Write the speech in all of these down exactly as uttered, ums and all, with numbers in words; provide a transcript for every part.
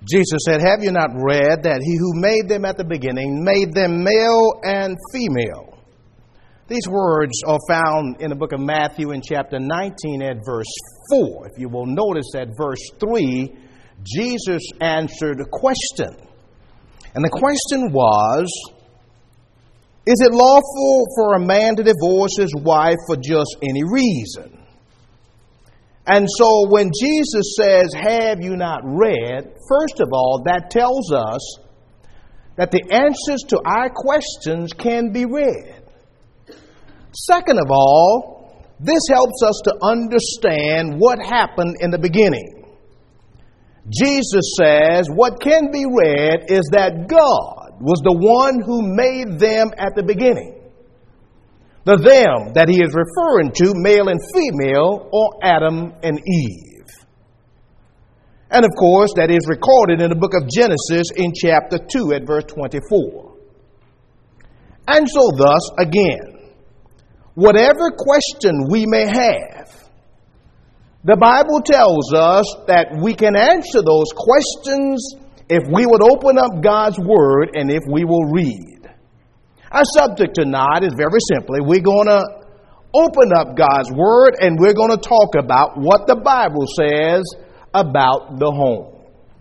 Jesus said, have you not read that he who made them at the beginning made them male and female? These words are found in the book of Matthew in chapter nineteen at verse four. If you will notice at verse three, Jesus answered a question. And the question was, is it lawful for a man to divorce his wife for just any reason? And so when Jesus says, have you not read, first of all, that tells us that the answers to our questions can be read. Second of all, this helps us to understand what happened in the beginning. Jesus says what can be read is that God was the one who made them at the beginning. The them that he is referring to, male and female, or Adam and Eve. And of course, that is recorded in the book of Genesis in chapter two at verse twenty-four. And so thus, again, whatever question we may have, the Bible tells us that we can answer those questions if we would open up God's Word and if we will read. Our subject tonight is very simply, we're going to open up God's Word and we're going to talk about what the Bible says about the home.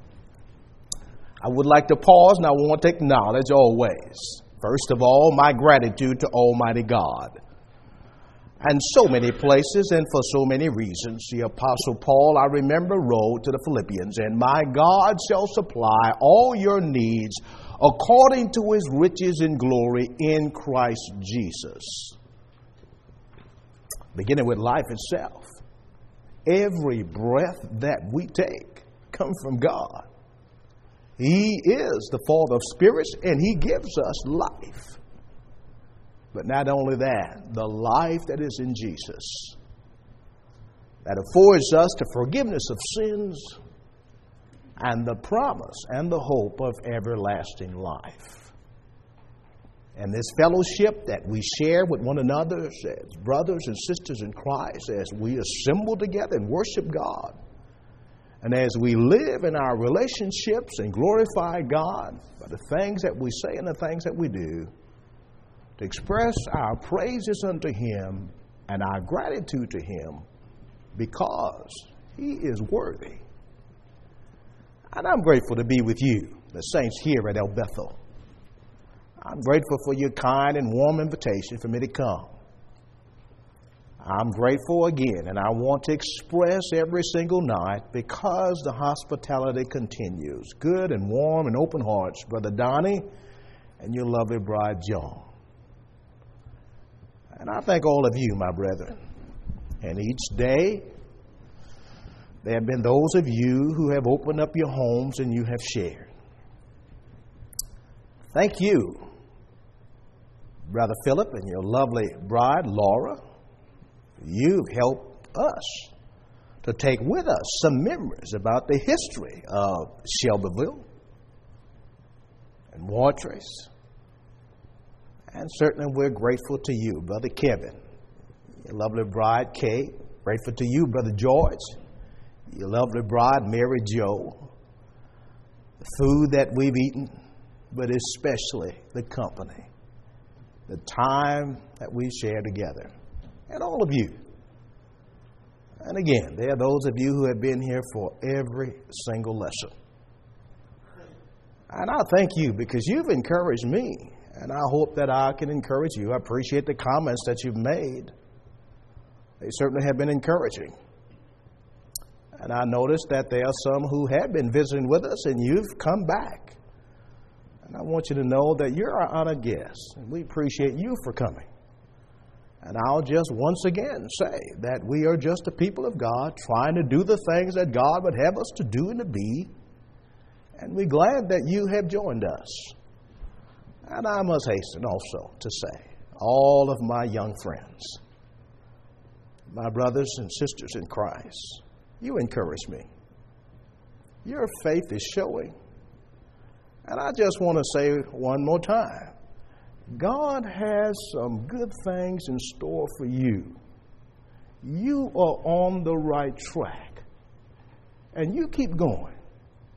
I would like to pause and I want to acknowledge always, first of all, my gratitude to Almighty God. And so many places and for so many reasons, the Apostle Paul, I remember, wrote to the Philippians, and my God shall supply all your needs according to his riches in glory in Christ Jesus. Beginning with life itself. Every breath that we take comes from God. He is the Father of spirits and he gives us life. But not only that, the life that is in Jesus, that affords us the forgiveness of sins and the promise and the hope of everlasting life. And this fellowship that we share with one another as brothers and sisters in Christ, as we assemble together and worship God, and as we live in our relationships and glorify God by the things that we say and the things that we do, to express our praises unto him and our gratitude to him because he is worthy. And I'm grateful to be with you, the saints here at El Bethel. I'm grateful for your kind and warm invitation for me to come. I'm grateful again, and I want to express every single night because the hospitality continues. Good and warm and open hearts, Brother Donnie and your lovely bride, Joan. And I thank all of you, my brethren. And each day, there have been those of you who have opened up your homes and you have shared. Thank you, Brother Philip and your lovely bride, Laura. You've helped us to take with us some memories about the history of Shelbyville and Watrace. And certainly we're grateful to you, Brother Kevin, your lovely bride, Kay. Grateful to you, Brother George, your lovely bride, Mary Jo. The food that we've eaten, but especially the company, the time that we share together. And all of you. And again, there are those of you who have been here for every single lesson. And I thank you because you've encouraged me. And I hope that I can encourage you. I appreciate the comments that you've made. They certainly have been encouraging. And I noticed that there are some who have been visiting with us and you've come back. And I want you to know that you're our honored guest. And we appreciate you for coming. And I'll just once again say that we are just a people of God trying to do the things that God would have us to do and to be. And we're glad that you have joined us. And I must hasten also to say, all of my young friends, my brothers and sisters in Christ, you encourage me. Your faith is showing. And I just want to say one more time, God has some good things in store for you. You are on the right track. And you keep going.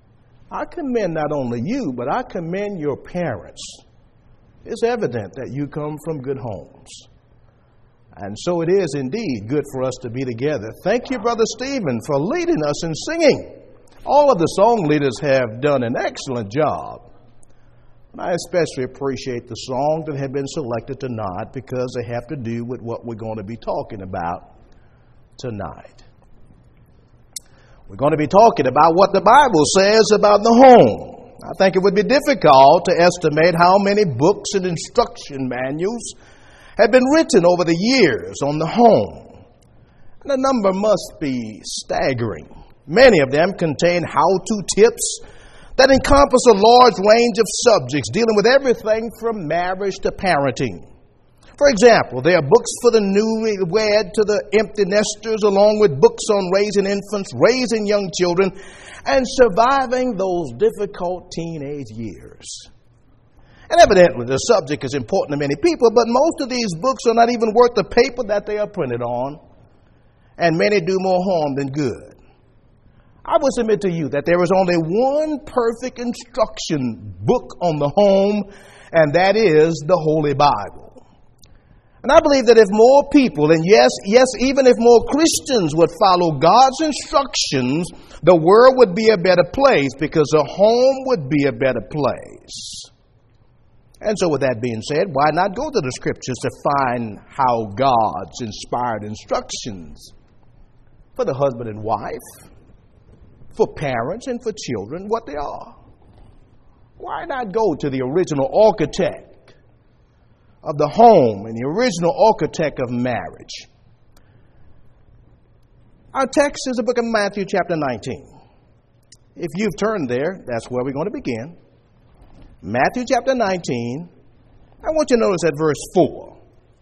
I commend not only you, but I commend your parents. It's evident that you come from good homes. And so it is indeed good for us to be together. Thank you, Brother Stephen, for leading us in singing. All of the song leaders have done an excellent job. And I especially appreciate the songs that have been selected tonight because they have to do with what we're going to be talking about tonight. We're going to be talking about what the Bible says about the home. I think it would be difficult to estimate how many books and instruction manuals have been written over the years on the home. And the number must be staggering. Many of them contain how-to tips that encompass a large range of subjects dealing with everything from marriage to parenting. For example, there are books for the newlywed to the empty nesters, along with books on raising infants, raising young children, and surviving those difficult teenage years. And evidently, the subject is important to many people, but most of these books are not even worth the paper that they are printed on, and many do more harm than good. I will submit to you that there is only one perfect instruction book on the home, and that is the Holy Bible. And I believe that if more people, and yes, yes, even if more Christians would follow God's instructions, the world would be a better place because a home would be a better place. And so with that being said, why not go to the scriptures to find how God's inspired instructions for the husband and wife, for parents and for children, what they are? Why not go to the original architect of the home and the original architect of marriage? Our text is the book of Matthew chapter nineteen. If you've turned there, that's where we're going to begin. Matthew chapter nineteen, I want you to notice at verse four.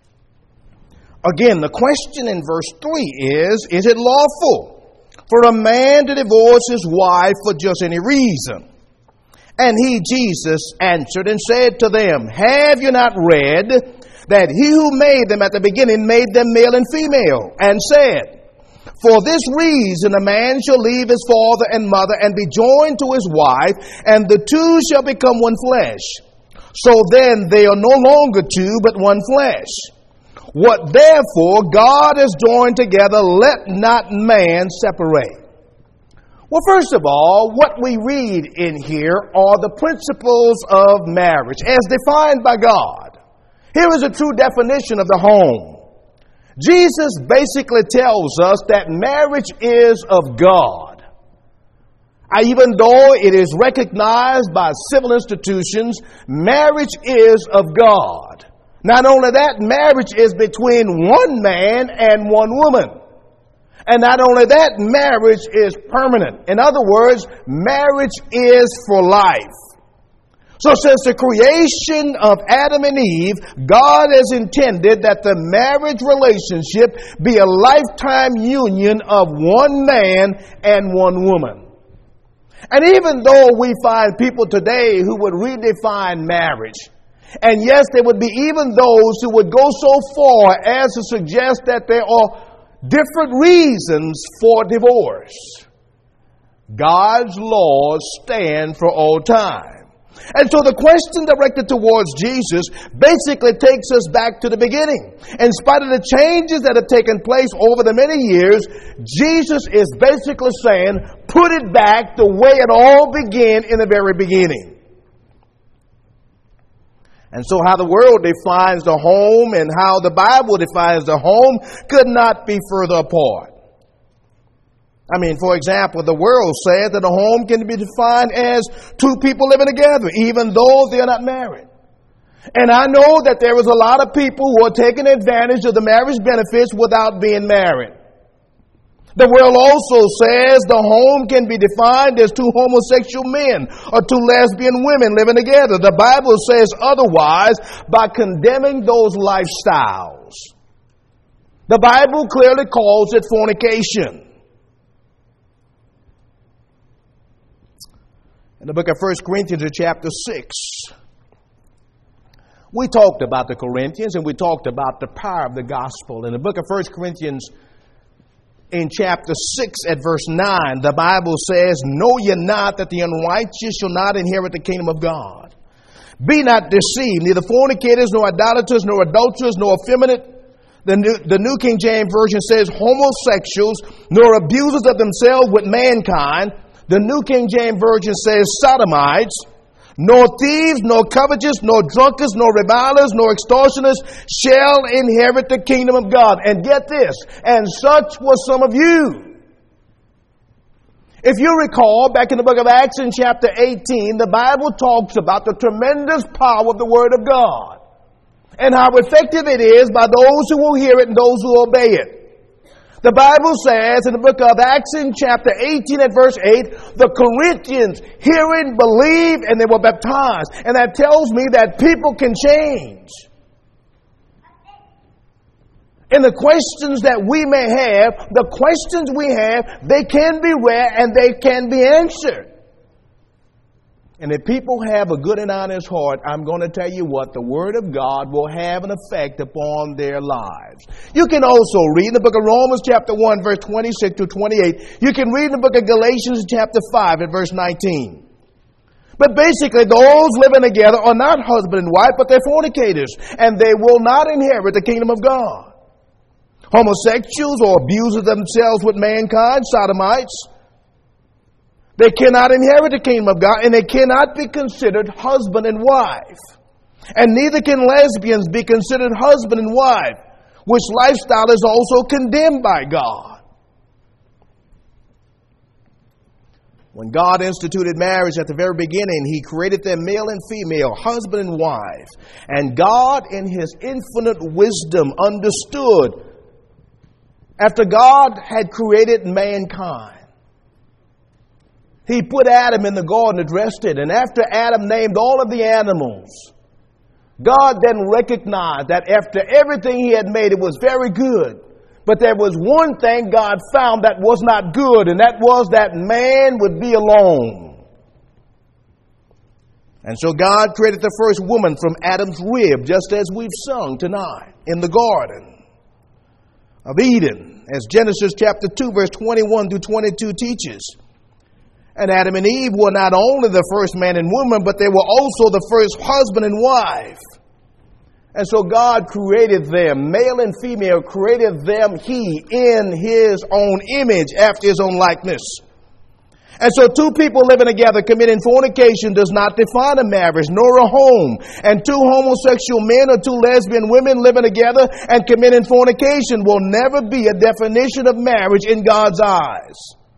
Again, the question in verse three is, is it lawful for a man to divorce his wife for just any reason? And he, Jesus, answered and said to them, have you not read that he who made them at the beginning made them male and female, and said, for this reason a man shall leave his father and mother and be joined to his wife, and the two shall become one flesh. So then they are no longer two, but one flesh. What therefore God has joined together, let not man separate. Well, first of all, what we read in here are the principles of marriage as defined by God. Here is a true definition of the home. Jesus basically tells us that marriage is of God. Even though it is recognized by civil institutions, marriage is of God. Not only that, marriage is between one man and one woman. And not only that, marriage is permanent. In other words, marriage is for life. So since the creation of Adam and Eve, God has intended that the marriage relationship be a lifetime union of one man and one woman. And even though we find people today who would redefine marriage, and yes, there would be even those who would go so far as to suggest that there are different reasons for divorce, God's laws stand for all time. And so the question directed towards Jesus basically takes us back to the beginning. In spite of the changes that have taken place over the many years, Jesus is basically saying, put it back the way it all began in the very beginning. And so how the world defines the home and how the Bible defines the home could not be further apart. I mean, for example, the world says that a home can be defined as two people living together, even though they're not married. And I know that there is a lot of people who are taking advantage of the marriage benefits without being married. The world also says the home can be defined as two homosexual men or two lesbian women living together. The Bible says otherwise by condemning those lifestyles. The Bible clearly calls it fornication. In the book of First Corinthians chapter six, we talked about the Corinthians and we talked about the power of the gospel. In the book of First Corinthians in chapter six at verse nine, the Bible says, "Know ye not that the unrighteous shall not inherit the kingdom of God? Be not deceived, neither fornicators, nor idolaters, nor adulterers, nor effeminate." The New, the New King James Version says, "homosexuals, nor abusers of themselves with mankind." The New King James Version says, "sodomites, nor thieves, nor covetous, nor drunkards, nor revilers, nor extortioners shall inherit the kingdom of God." And get this, and such was some of you. If you recall, back in the book of Acts in chapter eighteen, the Bible talks about the tremendous power of the Word of God and how effective it is by those who will hear it and those who obey it. The Bible says in the book of Acts in chapter eighteen at verse eight, the Corinthians hearing, believed, and they were baptized. And that tells me that people can change. And the questions that we may have, the questions we have, they can be read and they can be answered. And if people have a good and honest heart, I'm going to tell you what, the Word of God will have an effect upon their lives. You can also read in the book of Romans chapter one, verse twenty-six to twenty-eight. You can read in the book of Galatians chapter five at verse nineteen. But basically, those living together are not husband and wife, but they're fornicators, and they will not inherit the kingdom of God. Homosexuals or abusers themselves with mankind, sodomites, they cannot inherit the kingdom of God, and they cannot be considered husband and wife. And neither can lesbians be considered husband and wife, which lifestyle is also condemned by God. When God instituted marriage at the very beginning, He created them male and female, husband and wife. And God, in His infinite wisdom, understood, after God had created mankind, He put Adam in the garden, addressed it, and after Adam named all of the animals, God then recognized that after everything He had made, it was very good. But there was one thing God found that was not good, and that was that man would be alone. And so God created the first woman from Adam's rib, just as we've sung tonight, in the Garden of Eden, as Genesis chapter two, verse twenty-one through twenty-two teaches. And Adam and Eve were not only the first man and woman, but they were also the first husband and wife. And so God created them, male and female, created them He in His own image, after His own likeness. And so two people living together committing fornication does not define a marriage nor a home. And two homosexual men or two lesbian women living together and committing fornication will never be a definition of marriage in God's eyes.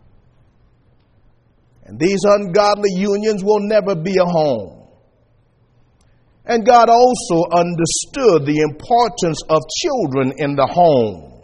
And these ungodly unions will never be a home. And God also understood the importance of children in the home.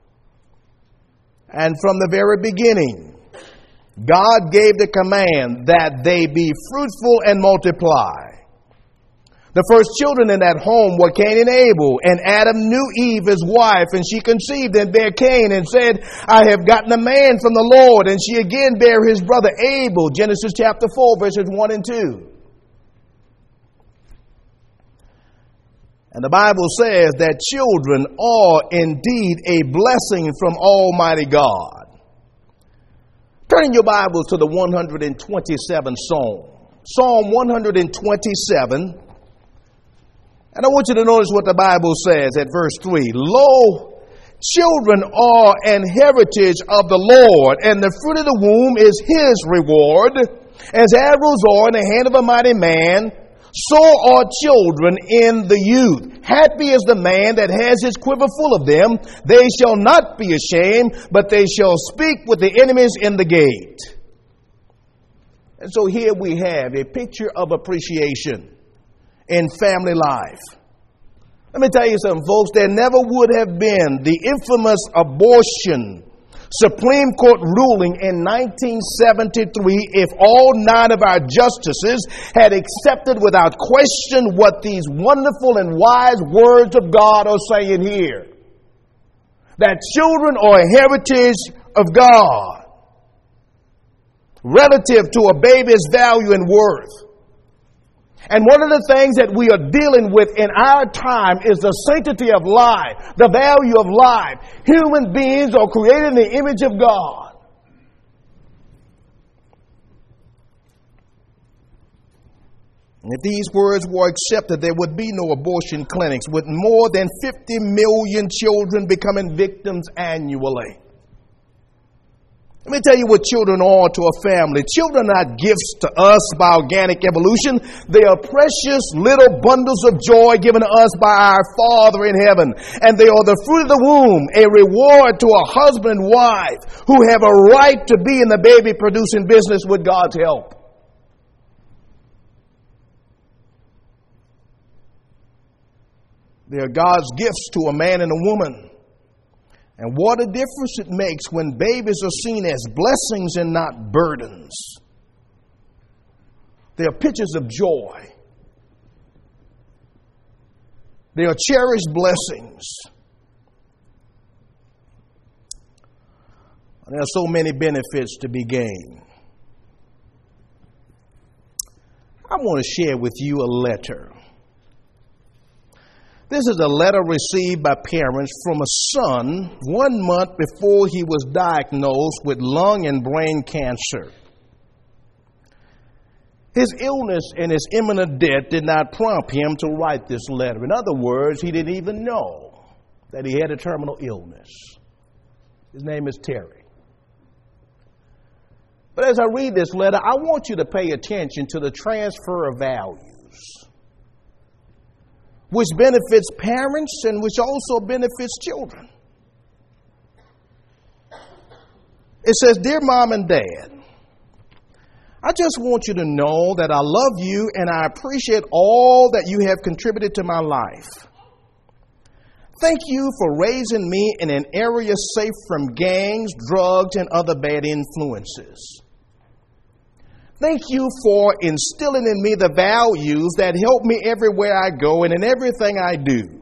And from the very beginning, God gave the command that they be fruitful and multiply. The first children in that home were Cain and Abel, and Adam knew Eve, his wife, and she conceived and bare Cain and said, "I have gotten a man from the Lord." And she again bare his brother Abel, Genesis chapter four, verses one and two. And the Bible says that children are indeed a blessing from Almighty God. Turn your Bibles to the one hundred twenty-seventh Psalm. Psalm one hundred twenty-seven. And I want you to notice what the Bible says at verse three. "Lo, children are an heritage of the Lord, and the fruit of the womb is His reward. As arrows are in the hand of a mighty man, so are children in the youth. Happy is the man that has his quiver full of them. They shall not be ashamed, but they shall speak with the enemies in the gate." And so here we have a picture of appreciation in family life. Let me tell you something, folks. There never would have been the infamous abortion Supreme Court ruling in nineteen seventy-three if all nine of our justices had accepted without question what these wonderful and wise words of God are saying here. That children are a heritage of God relative to a baby's value and worth. And one of the things that we are dealing with in our time is the sanctity of life, the value of life. Human beings are created in the image of God. If these words were accepted, there would be no abortion clinics, with more than fifty million children becoming victims annually. Let me tell you what children are to a family. Children are not gifts to us by organic evolution. They are precious little bundles of joy given to us by our Father in heaven. And they are the fruit of the womb, a reward to a husband and wife who have a right to be in the baby producing business with God's help. They are God's gifts to a man and a woman. And what a difference it makes when babies are seen as blessings and not burdens. They are pictures of joy. They are cherished blessings. And there are so many benefits to be gained. I want to share with you a letter. This is a letter received by parents from a son one month before he was diagnosed with lung and brain cancer. His illness and his imminent death did not prompt him to write this letter. In other words, he didn't even know that he had a terminal illness. His name is Terry. But as I read this letter, I want you to pay attention to the transfer of values, which benefits parents and which also benefits children. It says, "Dear Mom and Dad, I just want you to know that I love you and I appreciate all that you have contributed to my life. Thank you for raising me in an area safe from gangs, drugs, and other bad influences. Thank you for instilling in me the values that help me everywhere I go and in everything I do.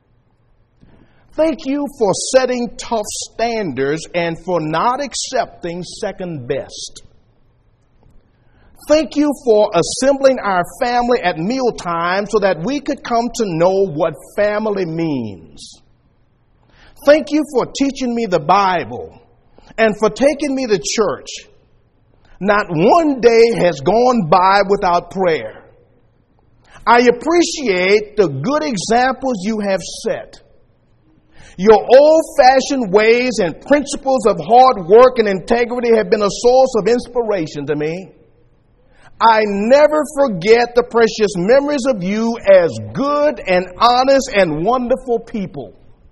Thank you for setting tough standards and for not accepting second best. Thank you for assembling our family at mealtime so that we could come to know what family means. Thank you for teaching me the Bible and for taking me to church. Not one day has gone by without prayer. I appreciate the good examples you have set. Your old-fashioned ways and principles of hard work and integrity have been a source of inspiration to me. I never forget the precious memories of you as good and honest and wonderful people.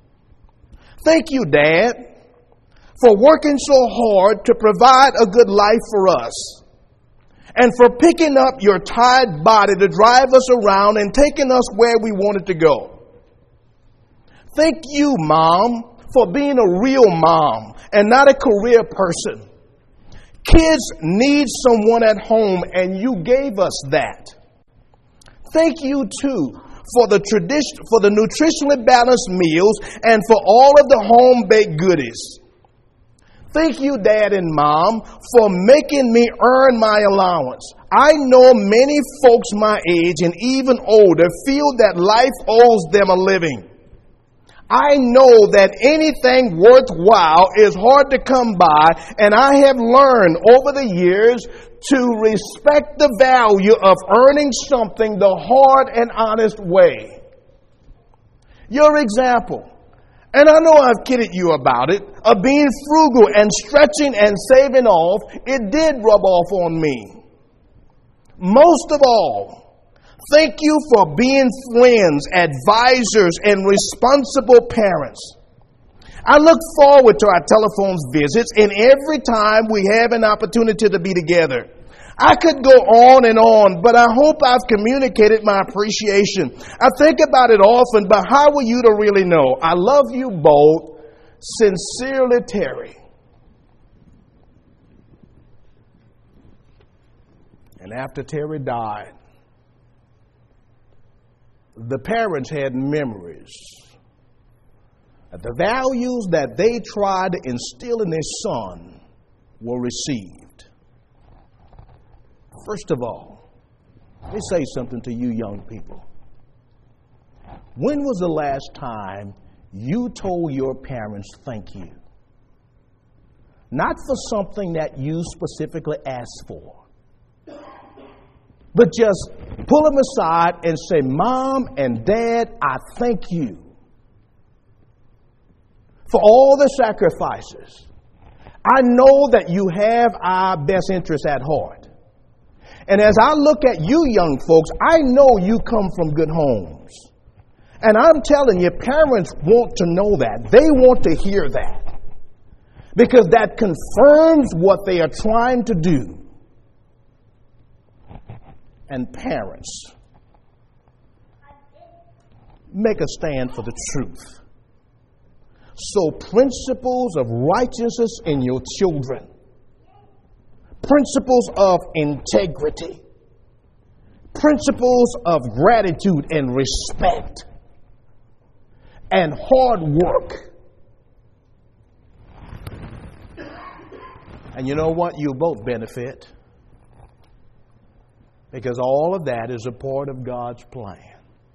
Thank you, Dad, for working so hard to provide a good life for us, and for picking up your tired body to drive us around and taking us where we wanted to go. Thank you, Mom, for being a real mom and not a career person. Kids need someone at home, and you gave us that. Thank you, too, for the tradition, for the nutritionally balanced meals and for all of the home-baked goodies. Thank you, Dad and Mom, for making me earn my allowance. I know many folks my age and even older feel that life owes them a living. I know that anything worthwhile is hard to come by, and I have learned over the years to respect the value of earning something the hard and honest way. Your example, and I know I've kidded you about it, of being frugal and stretching and saving off, it did rub off on me. Most of all, thank you for being friends, advisors, and responsible parents. I look forward to our telephone visits and every time we have an opportunity to be together. I could go on and on, but I hope I've communicated my appreciation. I think about it often, but how are you to really know? I love you both. Sincerely, Terry. And after Terry died, the parents had memories that the values that they tried to instill in their son were received. First of all, Let me say something to you young people. When was the last time you told your parents thank you? Not for something that you specifically asked for, but just pull them aside and say, Mom and Dad, I thank you for all the sacrifices. I know that you have our best interests at heart. And as I look at you young folks, I know you come from good homes. And I'm telling you, parents want to know that. They want to hear that. Because that confirms what they are trying to do. And parents, make a stand for the truth. So principles of righteousness in your children, principles of integrity, principles of gratitude and respect, and hard work. And you know what? You both benefit. Because all of that is a part of God's plan.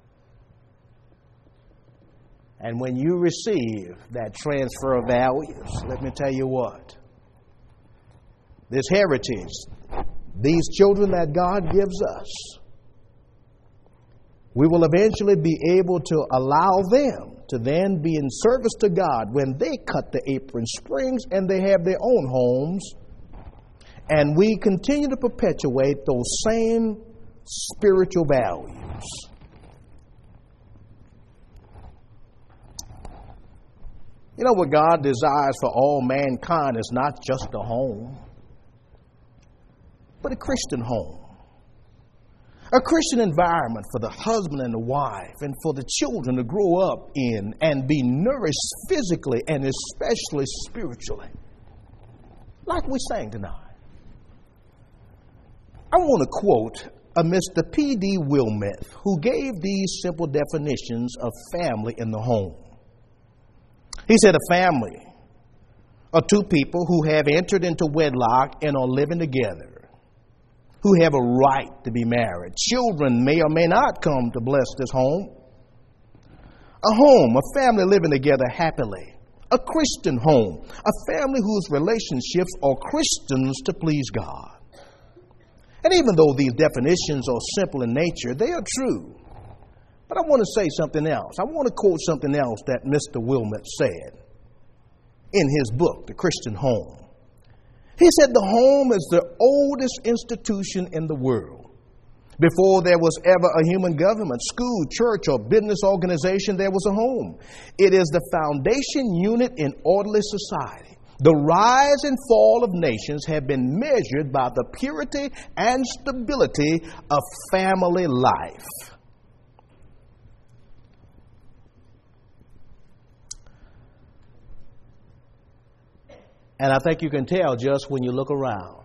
And when you receive that transfer of values, let me tell you what. This heritage, these children that God gives us, we will eventually be able to allow them to then be in service to God when they cut the apron strings and they have their own homes. And we continue to perpetuate those same spiritual values. You know what God desires for all mankind is not just a home, but a Christian home. A Christian environment for the husband and the wife and for the children to grow up in and be nourished physically and especially spiritually. Like we sang tonight. I want to quote a Mister P D Wilmeth, who gave these simple definitions of family in the home. He said a family are two people who have entered into wedlock and are living together, who have a right to be married. Children may or may not come to bless this home. A home, a family living together happily. A Christian home, a family whose relationships are Christians to please God. And even though these definitions are simple in nature, they are true. But I want to say something else. I want to quote something else that Mister Wilmeth said in his book, The Christian Home. He said the home is the oldest institution in the world. Before there was ever a human government, school, church, or business organization, there was a home. It is the foundation unit in orderly society. The rise and fall of nations have been measured by the purity and stability of family life. And I think you can tell just when you look around.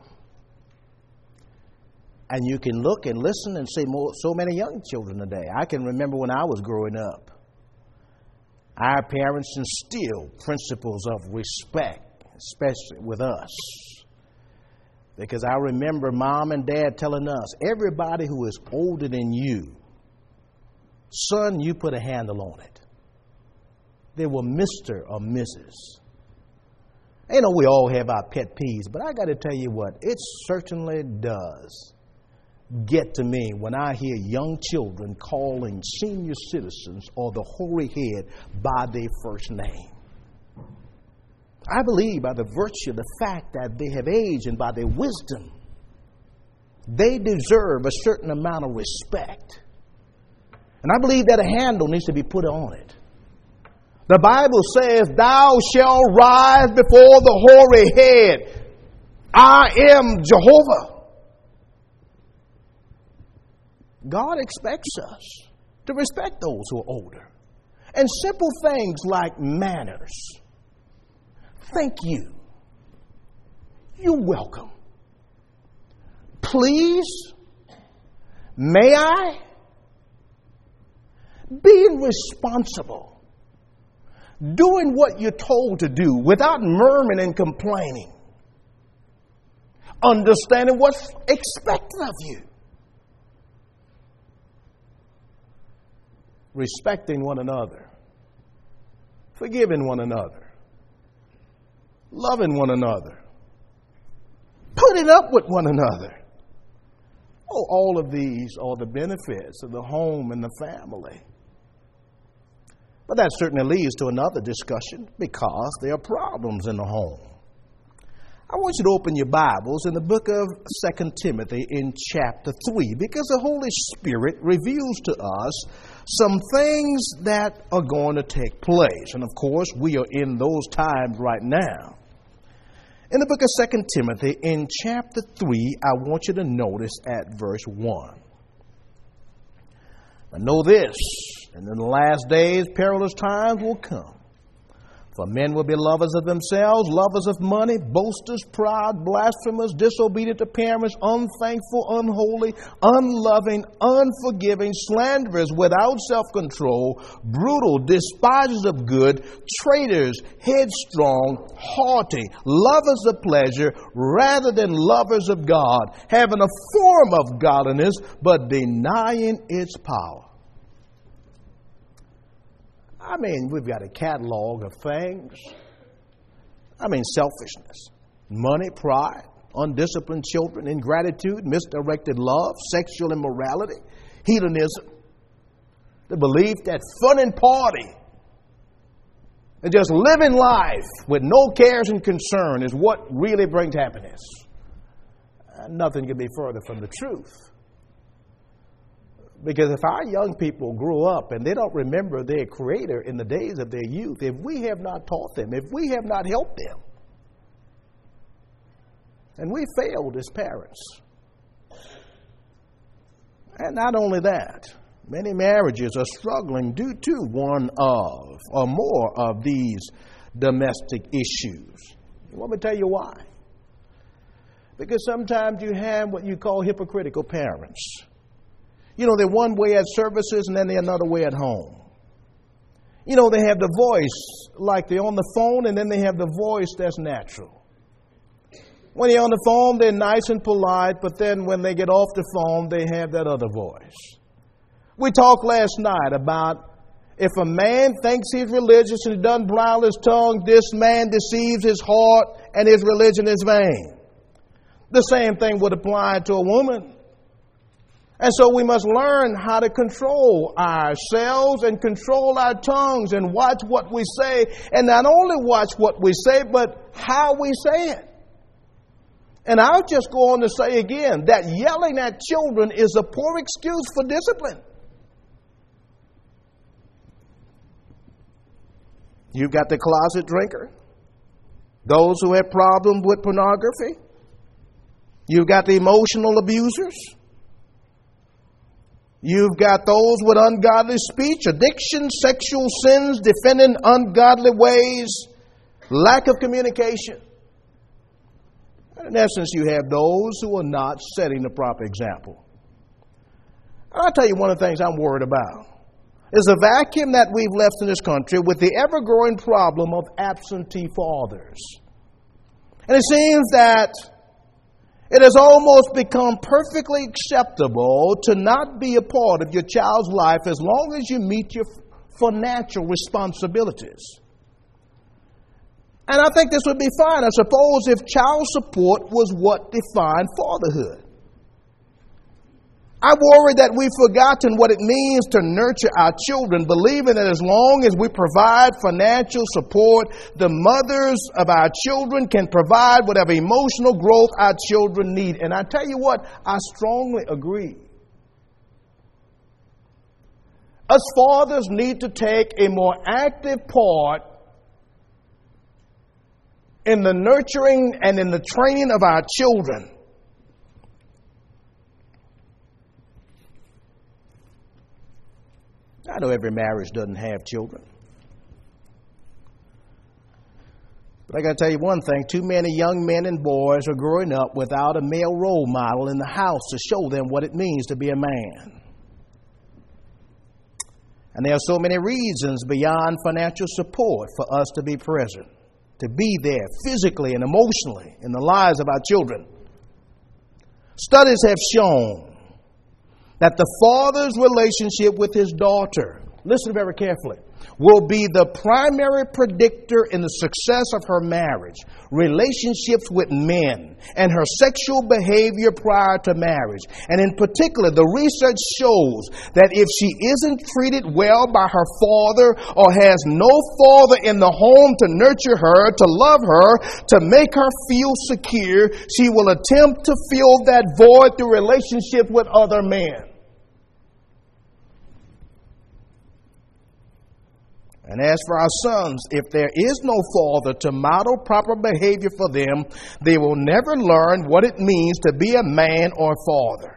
And you can look and listen and see more, so many young children today. I can remember when I was growing up, our parents instilled principles of respect, especially with us. Because I remember Mom and Dad telling us, everybody who is older than you, son, you put a handle on it. They were Mister or Missus You know, we all have our pet peeves, but I got to tell you what, it certainly does get to me when I hear young children calling senior citizens or the hoary head by their first name. I believe by the virtue of the fact that they have aged and by their wisdom, they deserve a certain amount of respect. And I believe that a handle needs to be put on it. The Bible says, thou shalt rise before the hoary head. I am Jehovah. God expects us to respect those who are older. And simple things like manners. Thank you. You're welcome. Please. May I? Being responsible. Doing what you're told to do without murmuring and complaining. Understanding what's expected of you. respecting one another, forgiving one another, loving one another, putting up with one another. Oh, all of these are the benefits of the home and the family. But that certainly leads to another discussion, because there are problems in the home. I want you to open your Bibles in the book of Second Timothy in chapter three, because the Holy Spirit reveals to us some things that are going to take place. And of course, we are in those times right now. In the book of Second Timothy in chapter three, I want you to notice at verse one. I know this, and in the last days perilous times will come. For men will be lovers of themselves, lovers of money, boasters, proud, blasphemers, disobedient to parents, unthankful, unholy, unloving, unforgiving, slanderers, without self-control, brutal, despisers of good, traitors, headstrong, haughty, lovers of pleasure rather than lovers of God, having a form of godliness but denying its power. I mean, we've got a catalog of things. I mean, selfishness, money, pride, undisciplined children, ingratitude, misdirected love, sexual immorality, hedonism, the belief that fun and party and just living life with no cares and concern is what really brings happiness. And nothing could be further from the truth. Because if our young people grow up and they don't remember their Creator in the days of their youth, if we have not taught them, if we have not helped them, and we failed as parents. And not only that, many marriages are struggling due to one of or more of these domestic issues. Let me tell you why. Because sometimes you have what you call hypocritical parents. You know, they're one way at services and then they're another way at home. You know, they have the voice like they're on the phone, and then they have the voice that's natural. When they're on the phone, they're nice and polite, but then when they get off the phone, they have that other voice. We talked last night about if a man thinks he's religious and he doesn't bridle his tongue, this man deceives his heart and his religion is vain. The same thing would apply to a woman. And so we must learn how to control ourselves and control our tongues and watch what we say. And not only watch what we say, but how we say it. And I'll just go on to say again that yelling at children is a poor excuse for discipline. You've got the closet drinker, those who have problems with pornography. You've got the emotional abusers. You've got those with ungodly speech, addiction, sexual sins, defending ungodly ways, lack of communication. In essence, you have those who are not setting the proper example. I'll tell you one of the things I'm worried about is the vacuum that we've left in this country with the ever-growing problem of absentee fathers. And it seems that it has almost become perfectly acceptable to not be a part of your child's life as long as you meet your financial responsibilities. And I think this would be fine, I suppose, if child support was what defined fatherhood. I worry that we've forgotten what it means to nurture our children, believing that as long as we provide financial support, the mothers of our children can provide whatever emotional growth our children need. And I tell you what, I strongly agree. Us fathers need to take a more active part in the nurturing and in the training of our children. I know every marriage doesn't have children. But I got to tell you one thing, too many young men and boys are growing up without a male role model in the house to show them what it means to be a man. And there are so many reasons beyond financial support for us to be present, to be there physically and emotionally in the lives of our children. Studies have shown that the father's relationship with his daughter listen very carefully, will be the primary predictor in the success of her marriage, relationships with men, and her sexual behavior prior to marriage. And in particular, the research shows that if she isn't treated well by her father or has no father in the home to nurture her, to love her, to make her feel secure, she will attempt to fill that void through relationship with other men. And as for our sons, if there is no father to model proper behavior for them, they will never learn what it means to be a man or father.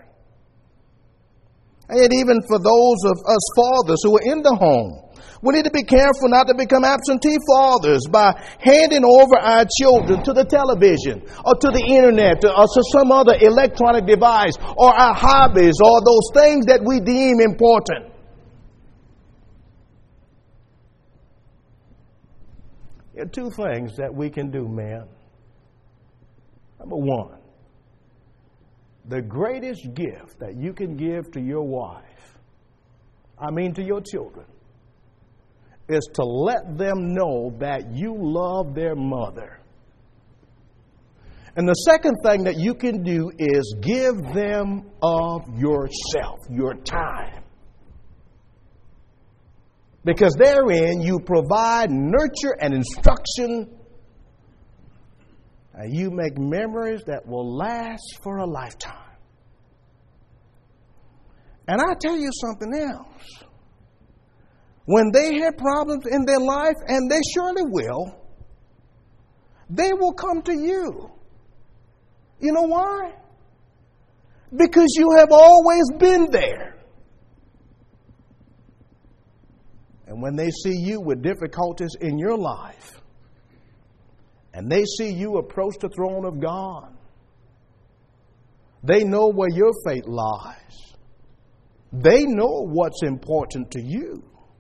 And even for those of us fathers who are in the home, we need to be careful not to become absentee fathers by handing over our children to the television or to the internet or to some other electronic device or our hobbies or those things that we deem important. There are two things that we can do, man. Number one, the greatest gift that you can give to your wife, I mean to your children, is to let them know that you love their mother. And the second thing that you can do is give them of yourself, your time. Because therein you provide nurture and instruction, and you make memories that will last for a lifetime. And I tell you something else. When they have problems in their life, and they surely will, they will come to you. You know why? Because you have always been there. And when they see you with difficulties in your life, and they see you approach the throne of God, they know where your fate lies. They know what's important to you.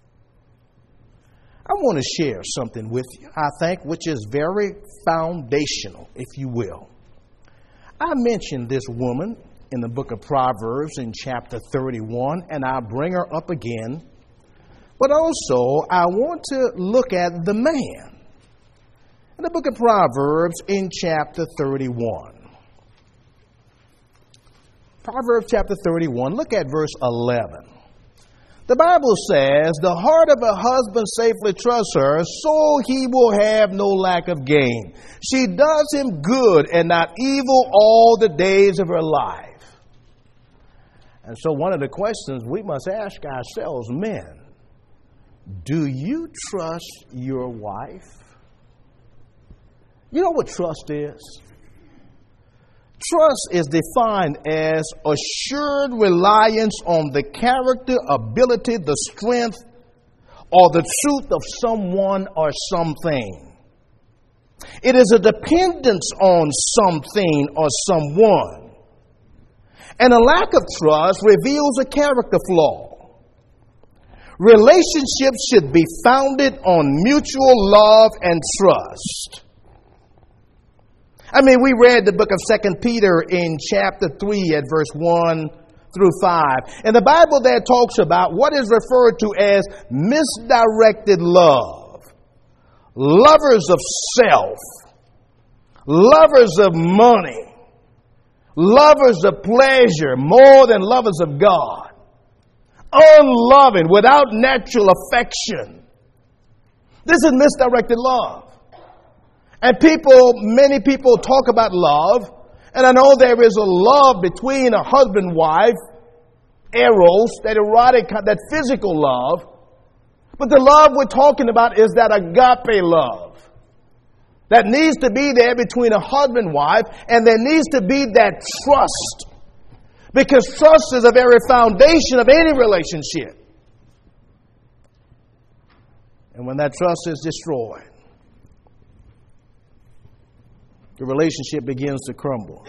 I want to share something with you, I think, which is very foundational, if you will. I mentioned this woman in the book of Proverbs in chapter thirty-one, and I'll bring her up again. But also, I want to look at the man in the book of Proverbs in chapter thirty-one. Proverbs chapter thirty-one, look at verse eleven. The Bible says, the heart of a husband safely trusts her, so he will have no lack of gain. She does him good and not evil all the days of her life. And so one of the questions we must ask ourselves, men, do you trust your wife? You know what trust is? Trust is defined as assured reliance on the character, ability, the strength, or the truth of someone or something. It is a dependence on something or someone. And a lack of trust reveals a character flaw. Relationships should be founded on mutual love and trust. I mean, we read the book of Second Peter in chapter three at verse one through five. And the Bible there talks about what is referred to as misdirected love. Lovers of self. Lovers of money. Lovers of pleasure more than lovers of God. Unloving, without natural affection. This is misdirected love. And people, many people talk about love, and I know there is a love between a husband and wife, eros, that erotic, that physical love. But the love we're talking about is that agape love that needs to be there between a husband and wife, and there needs to be that trust, because trust is the very foundation of any relationship. And when that trust is destroyed, the relationship begins to crumble.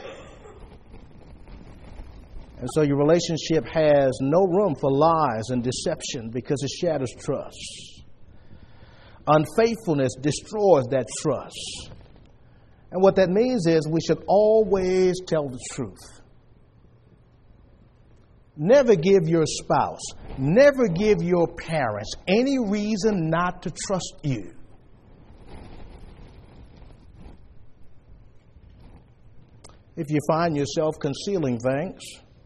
And so your relationship has no room for lies and deception because it shatters trust. Unfaithfulness destroys that trust. And what that means is we should always tell the truth. Never give your spouse, never give your parents any reason not to trust you. If you find yourself concealing things,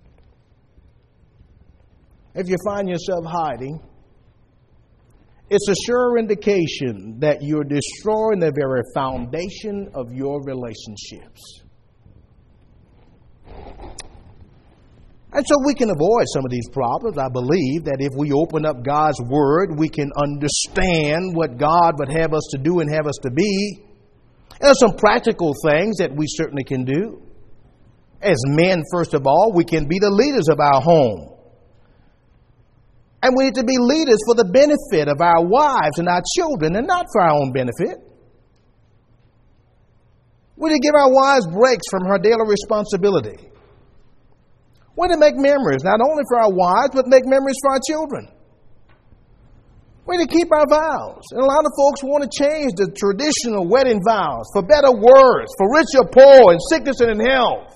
if you find yourself hiding, it's a sure indication that you're destroying the very foundation of your relationships. And so we can avoid some of these problems. I believe that if we open up God's Word, we can understand what God would have us to do and have us to be. And there are some practical things that we certainly can do. As men, first of all, we can be the leaders of our home. And we need to be leaders for the benefit of our wives and our children and not for our own benefit. We need to give our wives breaks from her daily responsibility. We need to make memories, not only for our wives, but make memories for our children. We need to keep our vows. And a lot of folks want to change the traditional wedding vows for better words, for rich or poor, in sickness and in health.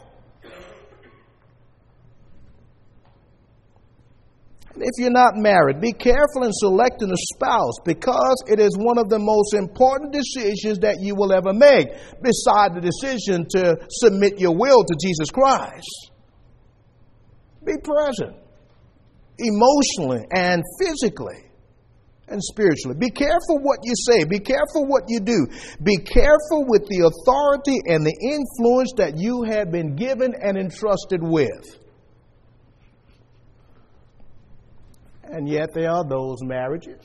If you're not married, be careful in selecting a spouse, because it is one of the most important decisions that you will ever make, beside the decision to submit your will to Jesus Christ. Be present, emotionally and physically and spiritually. Be careful what you say. Be careful what you do. Be careful with the authority and the influence that you have been given and entrusted with. And yet there are those marriages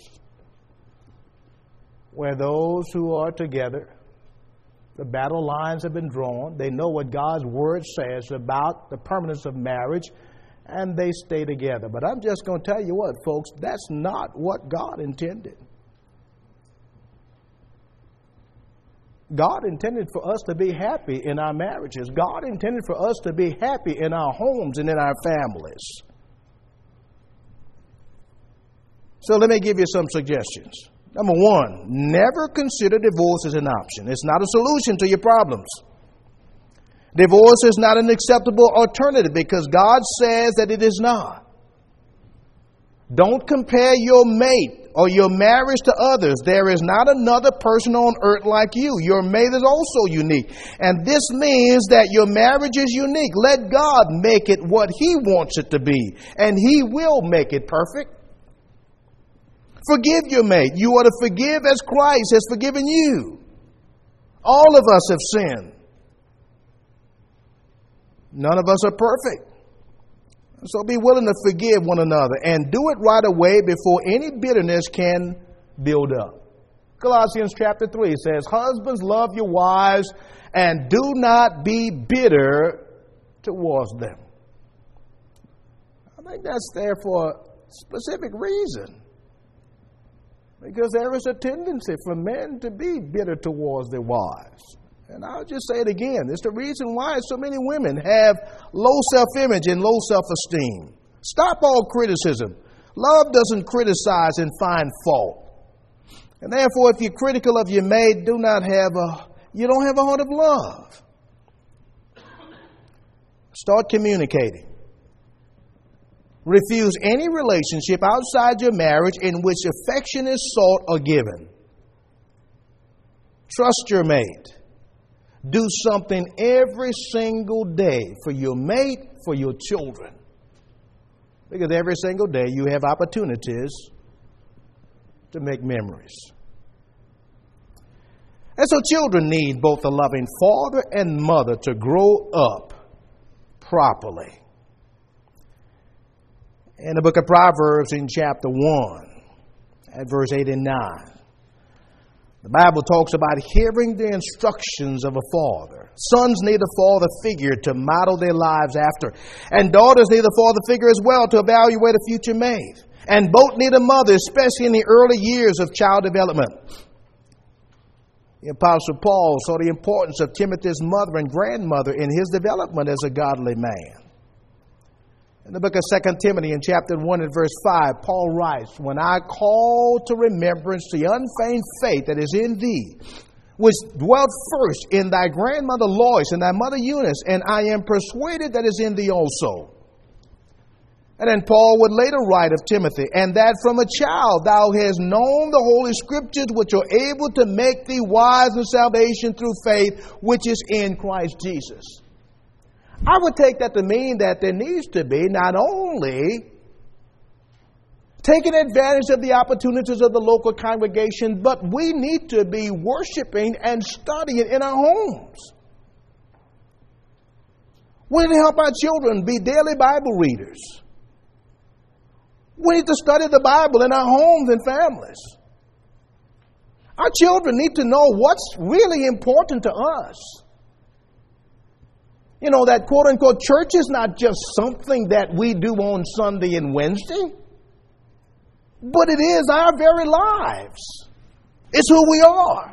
where those who are together, the battle lines have been drawn. They know what God's Word says about the permanence of marriage, and they stay together. But I'm just going to tell you what, folks, that's not what God intended. God intended for us to be happy in our marriages. God intended for us to be happy in our homes and in our families. So let me give you some suggestions. Number one, never consider divorce as an option. It's not a solution to your problems. Divorce is not an acceptable alternative because God says that it is not. Don't compare your mate or your marriage to others. There is not another person on earth like you. Your mate is also unique. And this means that your marriage is unique. Let God make it what He wants it to be, and He will make it perfect. Forgive your mate. You are to forgive as Christ has forgiven you. All of us have sinned. None of us are perfect. So be willing to forgive one another and do it right away before any bitterness can build up. Colossians chapter three says, husbands, love your wives and do not be bitter towards them. I think that's there for a specific reason. Because there is a tendency for men to be bitter towards their wives. And I'll just say it again. It's the reason why so many women have low self-image and low self-esteem. Stop all criticism. Love doesn't criticize and find fault. And therefore, if you're critical of your mate, do not have a, you don't have a heart of love. Start communicating. Refuse any relationship outside your marriage in which affection is sought or given. Trust your mate. Do something every single day for your mate, for your children. Because every single day you have opportunities to make memories. And so children need both a loving father and mother to grow up properly. In the book of Proverbs in chapter one, at verse eight and nine, the Bible talks about hearing the instructions of a father. Sons need a father figure to model their lives after. And daughters need a father figure as well to evaluate a future mate. And both need a mother, especially in the early years of child development. The Apostle Paul saw the importance of Timothy's mother and grandmother in his development as a godly man. In the book of Second Timothy in chapter one and verse five, Paul writes, when I call to remembrance the unfeigned faith that is in thee, which dwelt first in thy grandmother Lois and thy mother Eunice, and I am persuaded that is in thee also. And then Paul would later write of Timothy, and that from a child thou hast known the Holy Scriptures, which are able to make thee wise in salvation through faith, which is in Christ Jesus. I would take that to mean that there needs to be not only taking advantage of the opportunities of the local congregation, but we need to be worshiping and studying in our homes. We need to help our children be daily Bible readers. We need to study the Bible in our homes and families. Our children need to know what's really important to us. You know, that quote-unquote church is not just something that we do on Sunday and Wednesday, but it is our very lives. It's who we are.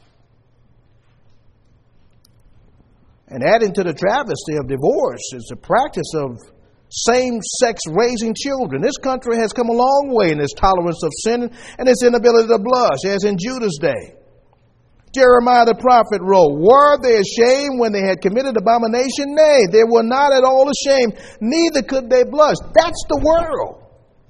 And adding to the travesty of divorce is the practice of same-sex raising children. This country has come a long way in its tolerance of sin and its inability to blush, as in Judah's day. Jeremiah the prophet wrote, "Were they ashamed when they had committed abomination? Nay, they were not at all ashamed, neither could they blush." That's the world.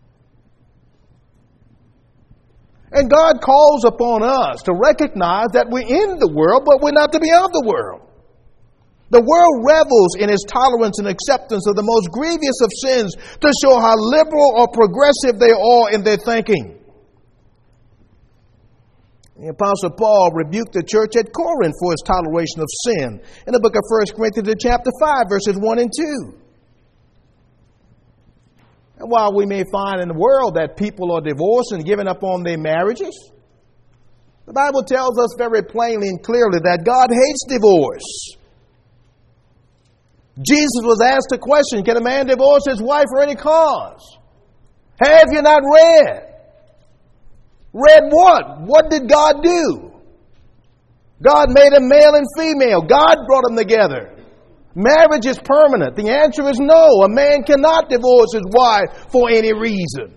And God calls upon us to recognize that we're in the world, but we're not to be of the world. The world revels in its tolerance and acceptance of the most grievous of sins to show how liberal or progressive they are in their thinking. The Apostle Paul rebuked the church at Corinth for its toleration of sin in the book of First Corinthians chapter five, verses one and two. And while we may find in the world that people are divorced and giving up on their marriages, the Bible tells us very plainly and clearly that God hates divorce. Jesus was asked a question, can a man divorce his wife for any cause? Have you not read? Read what? What did God do? God made them male and female. God brought them together. Marriage is permanent. The answer is no. A man cannot divorce his wife for any reason.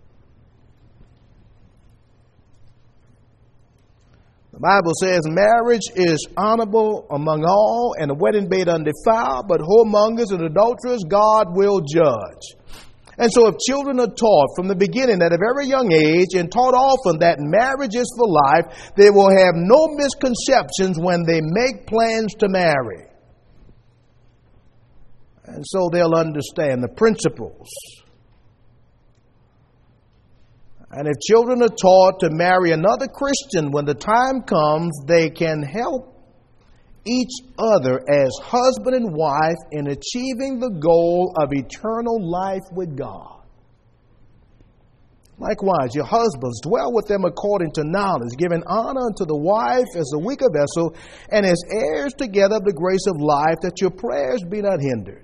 The Bible says marriage is honorable among all, and the wedding bed undefiled, but whoremongers and adulterers God will judge. And so if children are taught from the beginning at a very young age and taught often that marriage is for life, they will have no misconceptions when they make plans to marry. And so they'll understand the principles. And if children are taught to marry another Christian, when the time comes, they can help each other as husband and wife in achieving the goal of eternal life with God. Likewise, your husbands, dwell with them according to knowledge, giving honor unto the wife as a weaker vessel, and as heirs together of the grace of life, that your prayers be not hindered.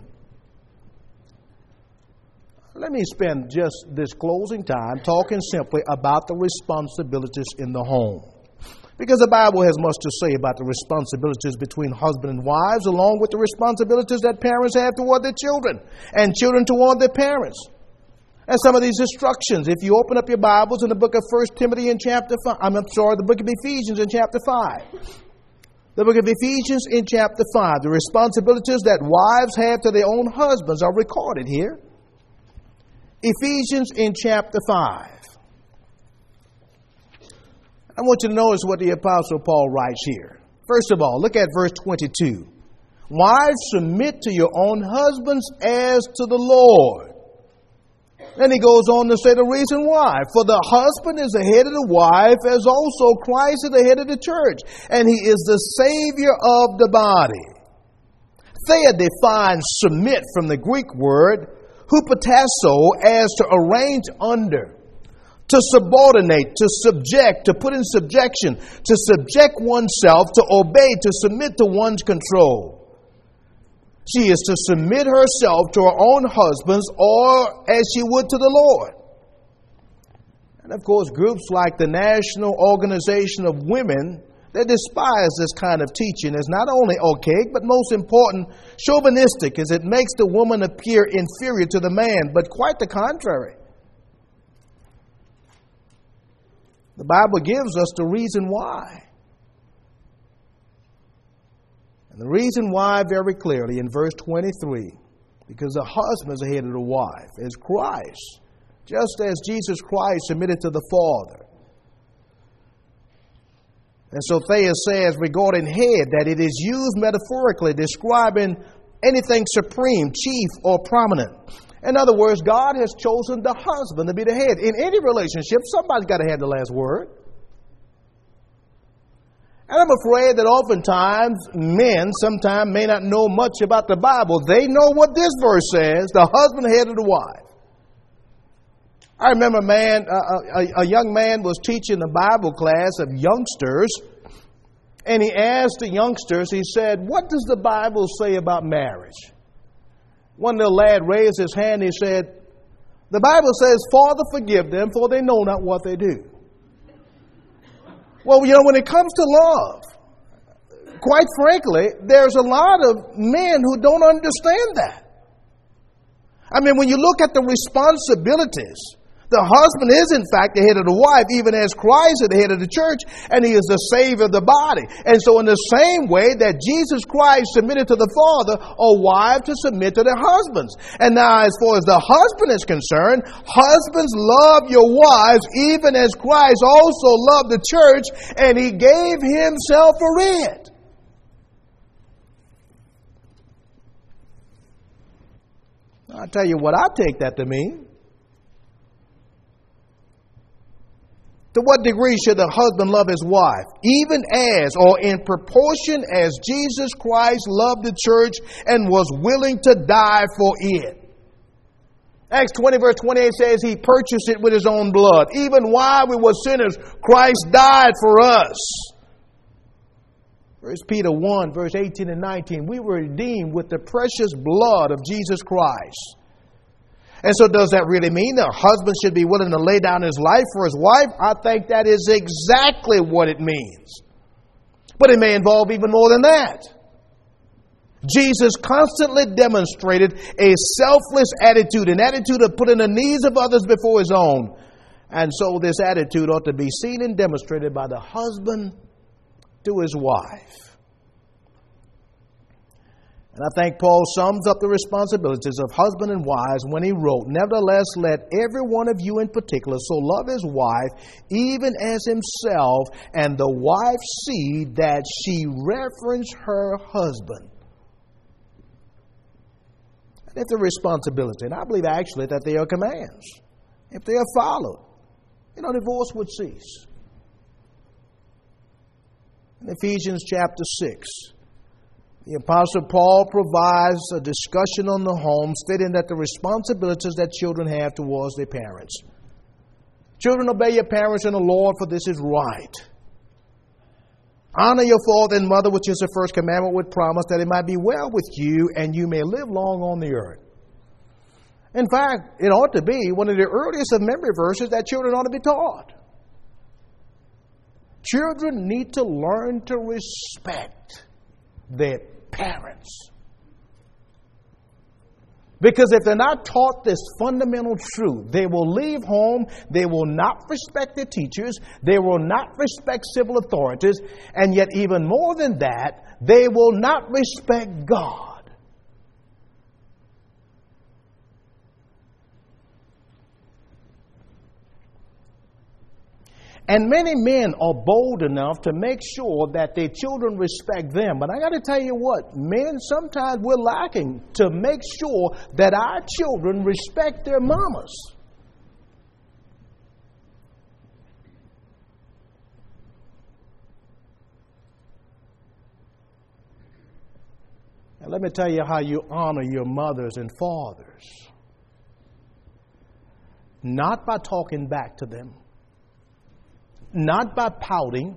Let me spend just this closing time talking simply about the responsibilities in the home. Because the Bible has much to say about the responsibilities between husband and wives, along with the responsibilities that parents have toward their children and children toward their parents. And some of these instructions, if you open up your Bibles in the book of First Timothy in chapter five, I'm sorry, the book of Ephesians in chapter five. The book of Ephesians in chapter five, the responsibilities that wives have to their own husbands are recorded here. Ephesians in chapter five. I want you to notice what the Apostle Paul writes here. First of all, look at verse twenty-two. Wives, submit to your own husbands as to the Lord. Then he goes on to say the reason why. For the husband is the head of the wife, as also Christ is the head of the church, and he is the Savior of the body. Thea defines submit from the Greek word hupotasso as to arrange under, to subordinate, to subject, to put in subjection, to subject oneself, to obey, to submit to one's control. She is to submit herself to her own husbands, or as she would to the Lord. And of course, groups like the National Organization of Women, they despise this kind of teaching as not only archaic, but most important, chauvinistic, as it makes the woman appear inferior to the man, but quite the contrary. The Bible gives us the reason why. And the reason why very clearly in verse twenty-three. Because the husband is the head of the wife, as Christ, just as Jesus Christ submitted to the Father. And so Thea says regarding head that it is used metaphorically describing anything supreme, chief, or prominent. In other words, God has chosen the husband to be the head. In any relationship, somebody's got to have the last word. And I'm afraid that oftentimes men sometimes may not know much about the Bible. They know what this verse says, the husband head of the wife. I remember a man, a, a, a young man was teaching a Bible class of youngsters, and he asked the youngsters, he said, what does the Bible say about marriage? One little lad raised his hand, he said, the Bible says, Father, forgive them, for they know not what they do. Well, you know, when it comes to love, quite frankly, there's a lot of men who don't understand that. I mean, when you look at the responsibilities, the husband is, in fact, the head of the wife, even as Christ is the head of the church, and he is the Savior of the body. And so in the same way that Jesus Christ submitted to the Father, a wife to submit to their husbands. And now, as far as the husband is concerned, husbands, love your wives, even as Christ also loved the church, and he gave himself for it. I'll tell you what I take that to mean. To what degree should the husband love his wife? Even as, or in proportion as Jesus Christ loved the church and was willing to die for it. Acts twenty verse twenty-eight says he purchased it with his own blood. Even while we were sinners, Christ died for us. First Peter one verse eighteen and nineteen. We were redeemed with the precious blood of Jesus Christ. And so does that really mean that a husband should be willing to lay down his life for his wife? I think that is exactly what it means. But it may involve even more than that. Jesus constantly demonstrated a selfless attitude, an attitude of putting the needs of others before his own. And so this attitude ought to be seen and demonstrated by the husband to his wife. And I think Paul sums up the responsibilities of husband and wives when he wrote, nevertheless, let every one of you in particular so love his wife, even as himself, and the wife see that she reverence her husband. And it's a responsibility. And I believe actually that they are commands. If they are followed, you know, divorce would cease. In Ephesians chapter six, the Apostle Paul provides a discussion on the home, stating that the responsibilities that children have towards their parents. Children, obey your parents in the Lord, for this is right. Honor your father and mother, which is the first commandment with promise, that it might be well with you and you may live long on the earth. In fact, it ought to be one of the earliest of memory verses that children ought to be taught. Children need to learn to respect their parents. Because if they're not taught this fundamental truth, they will leave home, they will not respect their teachers, they will not respect civil authorities, and yet even more than that, they will not respect God. And many men are bold enough to make sure that their children respect them. But I got to tell you what, men, sometimes we're lacking to make sure that our children respect their mamas. And let me tell you how you honor your mothers and fathers. Not by talking back to them. Not by pouting,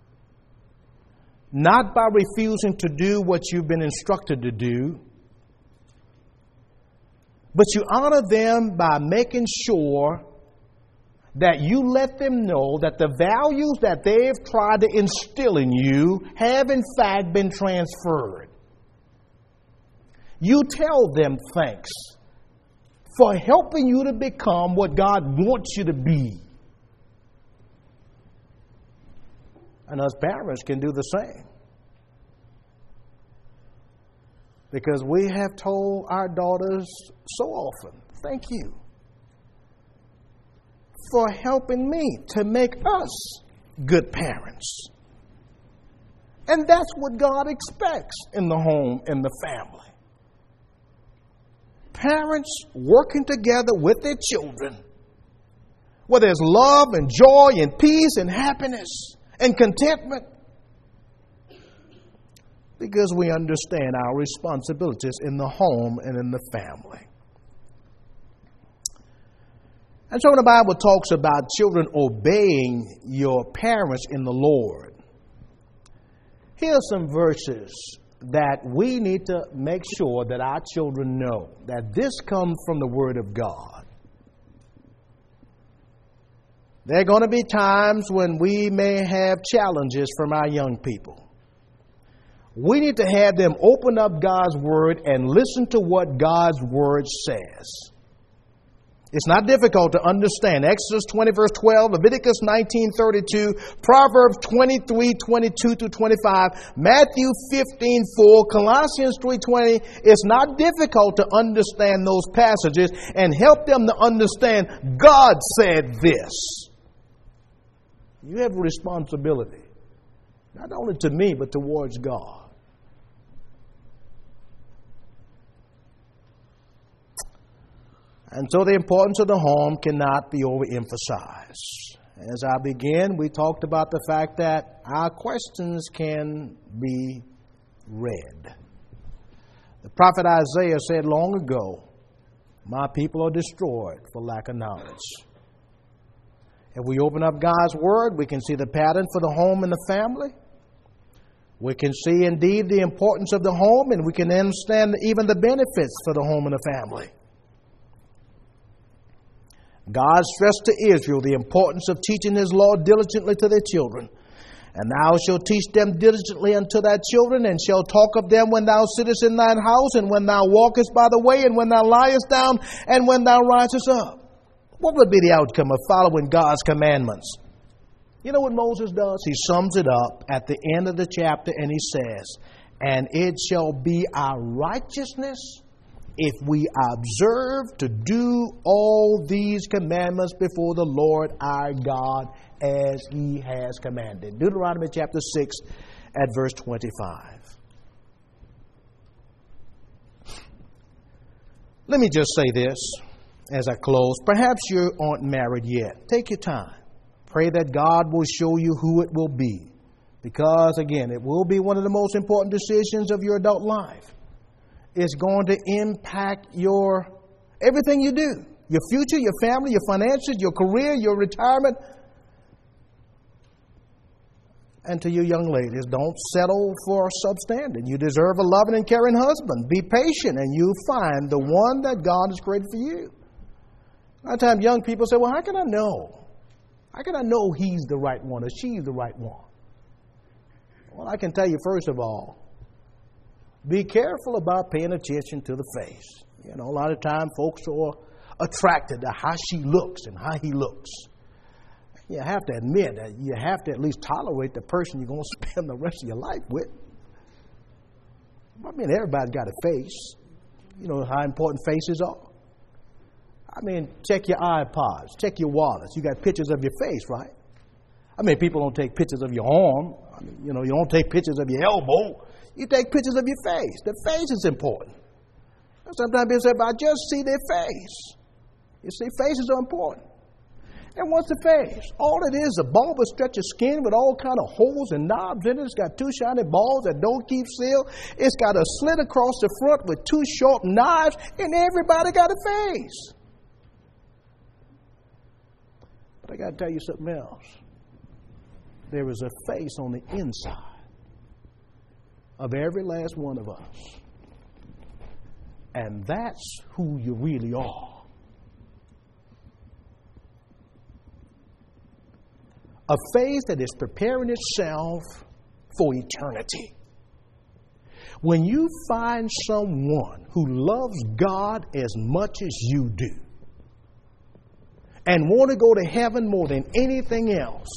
not by refusing to do what you've been instructed to do, but you honor them by making sure that you let them know that the values that they've tried to instill in you have in fact been transferred. You tell them thanks for helping you to become what God wants you to be. And us parents can do the same. Because we have told our daughters so often, thank you for helping me to make us good parents. And that's what God expects in the home, in the family. Parents working together with their children, where there's love and joy and peace and happiness and contentment, because we understand our responsibilities in the home and in the family. And so when the Bible talks about children obeying your parents in the Lord, here are some verses that we need to make sure that our children know that this comes from the Word of God. There are going to be times when we may have challenges from our young people. We need to have them open up God's Word and listen to what God's Word says. It's not difficult to understand. Exodus twenty, verse twelve, Leviticus nineteen, thirty-two, Proverbs twenty-three, twenty-two to twenty-five, Matthew fifteen, four, Colossians three, twenty. It's not difficult to understand those passages and help them to understand God said this. You have a responsibility, not only to me, but towards God. And so the importance of the home cannot be overemphasized. As I began, we talked about the fact that our questions can be read. The prophet Isaiah said long ago, "My people are destroyed for lack of knowledge." If we open up God's Word, we can see the pattern for the home and the family. We can see indeed the importance of the home, and we can understand even the benefits for the home and the family. God stressed to Israel the importance of teaching His law diligently to their children. "And thou shalt teach them diligently unto thy children, and shalt talk of them when thou sittest in thine house, and when thou walkest by the way, and when thou liest down, and when thou risest up." What would be the outcome of following God's commandments? You know what Moses does? He sums it up at the end of the chapter, and he says, "And it shall be our righteousness if we observe to do all these commandments before the Lord our God as He has commanded." Deuteronomy chapter six at verse twenty-five. Let me just say this as I close. Perhaps you aren't married yet. Take your time. Pray that God will show you who it will be. Because, again, it will be one of the most important decisions of your adult life. It's going to impact your everything you do. Your future, your family, your finances, your career, your retirement. And to you young ladies, don't settle for substandard. You deserve a loving and caring husband. Be patient and you find the one that God has created for you. A lot of times young people say, "Well, how can I know? How can I know he's the right one or she's the right one?" Well, I can tell you, first of all, be careful about paying attention to the face. You know, a lot of times folks are attracted to how she looks and how he looks. You have to admit that you have to at least tolerate the person you're going to spend the rest of your life with. I mean, everybody's got a face. You know how important faces are. I mean, check your iPods, check your wallets. You got pictures of your face, right? I mean, people don't take pictures of your arm. I mean, you know, you don't take pictures of your elbow. You take pictures of your face. The face is important. Sometimes people say, "But I just see their face." You see, faces are important. And what's the face? All it is, a bulbous stretch of skin with all kind of holes and knobs in it. It's got two shiny balls that don't keep still. It's got a slit across the front with two sharp knives, and everybody got a face. But I got to tell you something else. There is a face on the inside of every last one of us. And that's who you really are. A face that is preparing itself for eternity. When you find someone who loves God as much as you do and want to go to heaven more than anything else,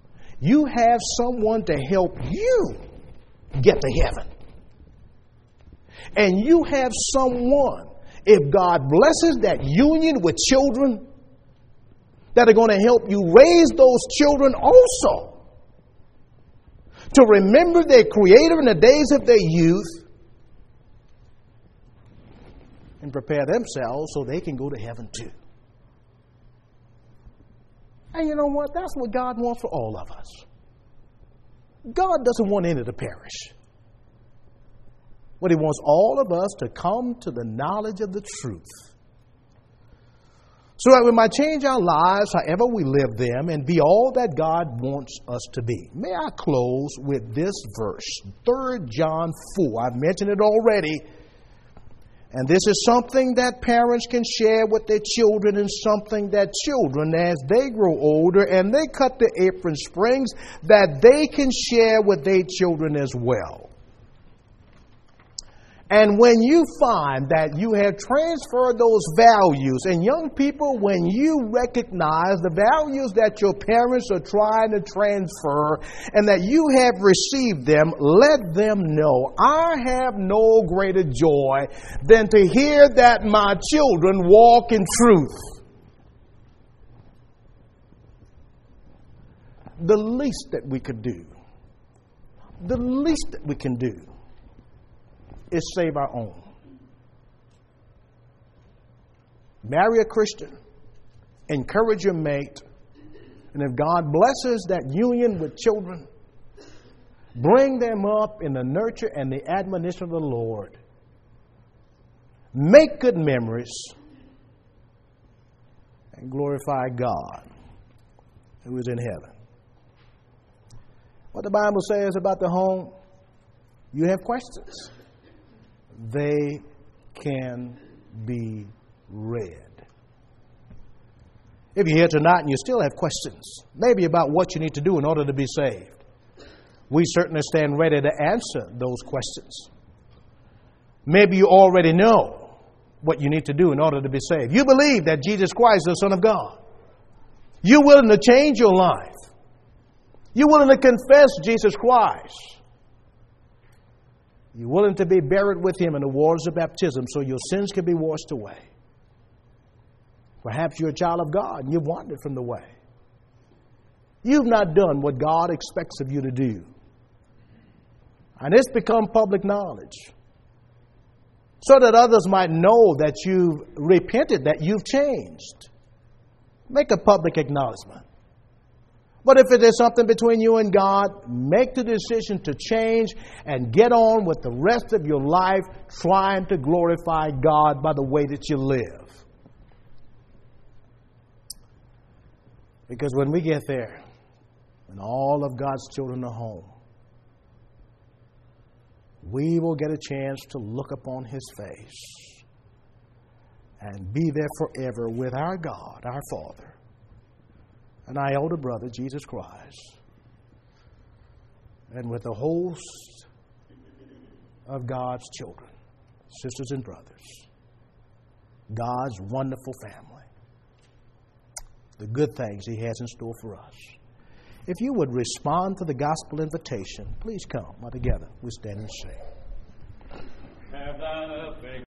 you have someone to help you get to heaven. And you have someone, if God blesses that union with children, that are going to help you raise those children also to remember their Creator in the days of their youth and prepare themselves so they can go to heaven too. And you know what? That's what God wants for all of us. God doesn't want any to perish. But He wants all of us to come to the knowledge of the truth, so that we might change our lives however we live them and be all that God wants us to be. May I close with this verse, Third John four. I've mentioned it already. And this is something that parents can share with their children, and something that children, as they grow older and they cut the apron strings, that they can share with their children as well. And when you find that you have transferred those values, and young people, when you recognize the values that your parents are trying to transfer and that you have received them, let them know, I have no greater joy than to hear that my children walk in truth. The least that we could do, the least that we can do, is save our own. Marry a Christian. Encourage your mate. And if God blesses that union with children, bring them up in the nurture and the admonition of the Lord. Make good memories and glorify God who is in heaven. What the Bible says about the home, you have questions. They can be read. If you're here tonight and you still have questions, maybe about what you need to do in order to be saved, we certainly stand ready to answer those questions. Maybe you already know what you need to do in order to be saved. You believe that Jesus Christ is the Son of God. You're willing to change your life. You're willing to confess Jesus Christ. You're willing to be buried with Him in the waters of baptism so your sins can be washed away. Perhaps you're a child of God and you've wandered from the way. You've not done what God expects of you to do. And it's become public knowledge, so that others might know that you've repented, that you've changed. Make a public acknowledgement. But if it is something between you and God, make the decision to change and get on with the rest of your life trying to glorify God by the way that you live. Because when we get there, and all of God's children are home, we will get a chance to look upon His face and be there forever with our God, our Father, and our older brother, Jesus Christ, and with the host of God's children, sisters and brothers, God's wonderful family, the good things He has in store for us. If you would respond to the gospel invitation, please come. While together we stand and sing. Have thine